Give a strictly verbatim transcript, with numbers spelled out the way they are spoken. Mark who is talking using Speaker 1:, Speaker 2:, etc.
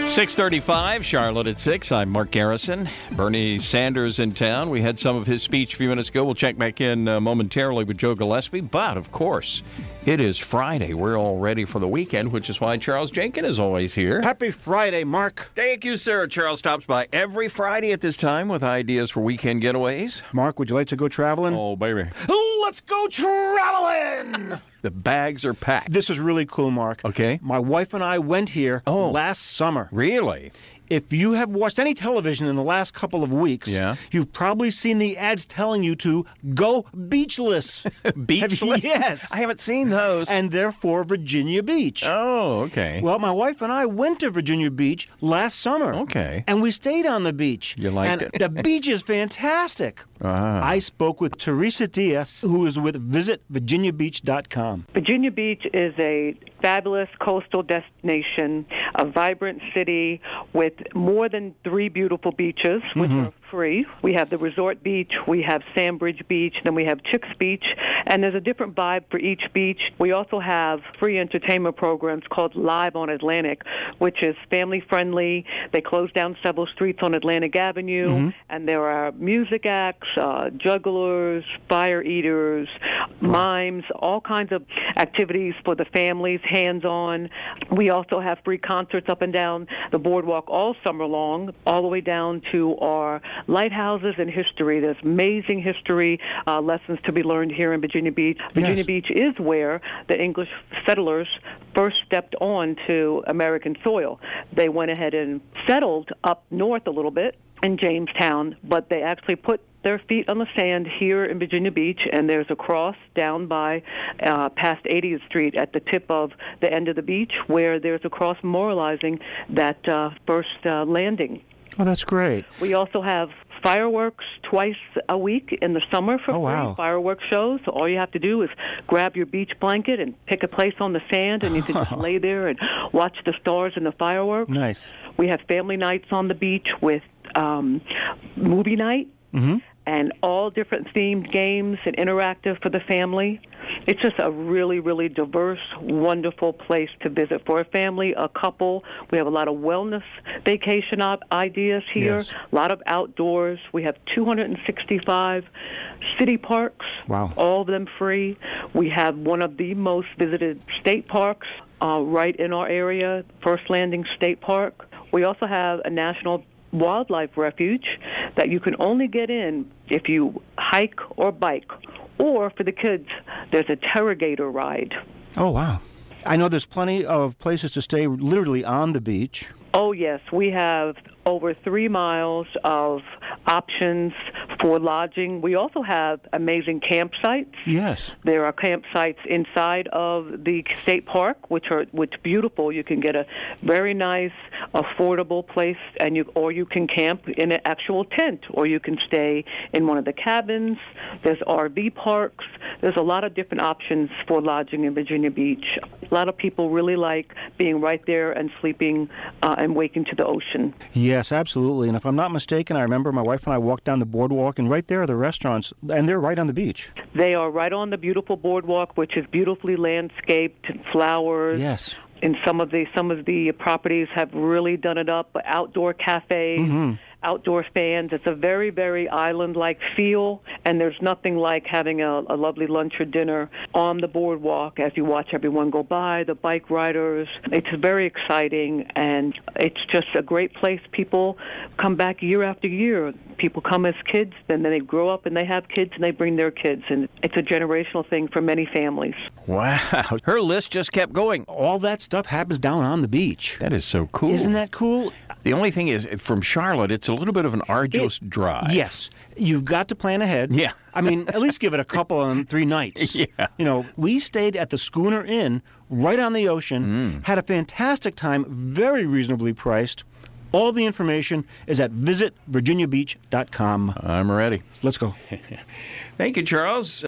Speaker 1: six thirty-five, Charlotte at six. I'm Mark Garrison. Bernie Sanders in town. We had some of his speech a few minutes ago. We'll check back in uh, momentarily with Joe Gillespie. But, of course, it is Friday. We're all ready for the weekend, which is why Charles Jenkins is always here.
Speaker 2: Happy Friday, Mark.
Speaker 1: Thank you, sir. Charles stops by every Friday at this time with ideas for weekend getaways.
Speaker 2: Mark, would you like to go traveling?
Speaker 1: Oh, baby.
Speaker 2: Let's go traveling!
Speaker 1: The bags are packed.
Speaker 2: This is really cool, Mark.
Speaker 1: Okay.
Speaker 2: My wife and I went here
Speaker 1: Oh.
Speaker 2: last summer.
Speaker 1: Really?
Speaker 2: If you have watched any television in the last couple of weeks,
Speaker 1: Yeah.
Speaker 2: you've probably seen the ads telling you to go beachless.
Speaker 1: Beachless?
Speaker 2: Yes.
Speaker 1: I haven't seen those.
Speaker 2: And therefore Virginia Beach.
Speaker 1: Oh, okay.
Speaker 2: Well, my wife and I went to Virginia Beach last summer.
Speaker 1: Okay.
Speaker 2: And we stayed on the beach.
Speaker 1: You liked
Speaker 2: and
Speaker 1: it?
Speaker 2: The beach is fantastic.
Speaker 1: Ah.
Speaker 2: I spoke with Teresa Diaz, who is with visit virginia beach dot com.
Speaker 3: Virginia Beach is a fabulous coastal destination, a vibrant city with more than three beautiful beaches, which
Speaker 2: Mm-hmm.
Speaker 3: are free. We have the Resort Beach, we have Sandbridge Beach, then we have Chicks Beach, and there's a different vibe for each beach. We also have free entertainment programs called Live on Atlantic, which is family-friendly. They close down several streets on Atlantic Avenue,
Speaker 2: Mm-hmm.
Speaker 3: and there are music acts, uh, jugglers, fire eaters, mimes, all kinds of activities for the families, hands-on. We also have free concerts up and down the boardwalk all summer long, all the way down to our lighthouses and history. There's amazing history uh, lessons to be learned here in Virginia Beach. Virginia
Speaker 2: Yes.
Speaker 3: Beach is where the English settlers first stepped on to American soil. They went ahead and settled up north a little bit in Jamestown, but they actually put their feet on the sand here in Virginia Beach, and there's a cross down by uh, past eightieth Street at the tip of the end of the beach where there's a cross memorializing that uh, first uh, landing.
Speaker 2: Oh, that's great.
Speaker 3: We also have fireworks twice a week in the summer for
Speaker 2: Oh, wow.
Speaker 3: free fireworks shows. So all you have to do is grab your beach blanket and pick a place on the sand, and you can just lay there and watch the stars and the fireworks.
Speaker 2: Nice.
Speaker 3: We have family nights on the beach with um, movie night.
Speaker 2: Mm-hmm.
Speaker 3: And all different themed games and interactive for the family. It's just a really, really diverse, wonderful place to visit for a family, a couple. We have a lot of wellness vacation op- ideas here,
Speaker 2: Yes.
Speaker 3: a lot of outdoors. We have two hundred sixty-five city parks,
Speaker 2: Wow.
Speaker 3: all of them free. We have one of the most visited state parks uh, right in our area, First Landing State Park. We also have a national wildlife refuge that you can only get in if you hike or bike. Or for the kids, there's a Terragator ride.
Speaker 2: Oh, wow. I know there's plenty of places to stay literally on the beach.
Speaker 3: Oh, yes. We have over three miles of options for lodging. We also have amazing campsites.
Speaker 2: Yes.
Speaker 3: There are campsites inside of the state park, which are which beautiful. You can get a very nice, affordable place, and you or you can camp in an actual tent, or you can stay in one of the cabins. There's R V parks. There's a lot of different options for lodging in Virginia Beach. A lot of people really like being right there and sleeping uh, and waking to the ocean.
Speaker 2: Yes, absolutely. And if I'm not mistaken, I remember my wife and I walked down the boardwalk, and right there are the restaurants, and they're right on the beach.
Speaker 3: They are right on the beautiful boardwalk, which is beautifully landscaped, flowers.
Speaker 2: Yes.
Speaker 3: And some of the some of the properties have really done it up. Outdoor cafes,
Speaker 2: Mm-hmm.
Speaker 3: outdoor fans. It's a very, very island-like feel, and there's nothing like having a, a lovely lunch or dinner on the boardwalk as you watch everyone go by, the bike riders. It's very exciting, and it's just a great place. People come back year after year. People come as kids, and then they grow up and they have kids, and they bring their kids, and it's a generational thing for many families.
Speaker 1: Wow. Her list just kept going.
Speaker 2: All that stuff happens down on the beach.
Speaker 1: That is so cool.
Speaker 2: Isn't that cool?
Speaker 1: The only thing is, from Charlotte, it's a little bit of an arduous
Speaker 2: It-
Speaker 1: drive.
Speaker 2: Yes. You've got to plan ahead.
Speaker 1: Yeah.
Speaker 2: I mean, at least give it a couple and three nights.
Speaker 1: Yeah.
Speaker 2: You know, we stayed at the Schooner Inn right on the ocean,
Speaker 1: Mm.
Speaker 2: had a fantastic time, very reasonably priced. All the information is at visit virginia beach dot com.
Speaker 1: I'm ready.
Speaker 2: Let's go.
Speaker 1: Thank you, Charles.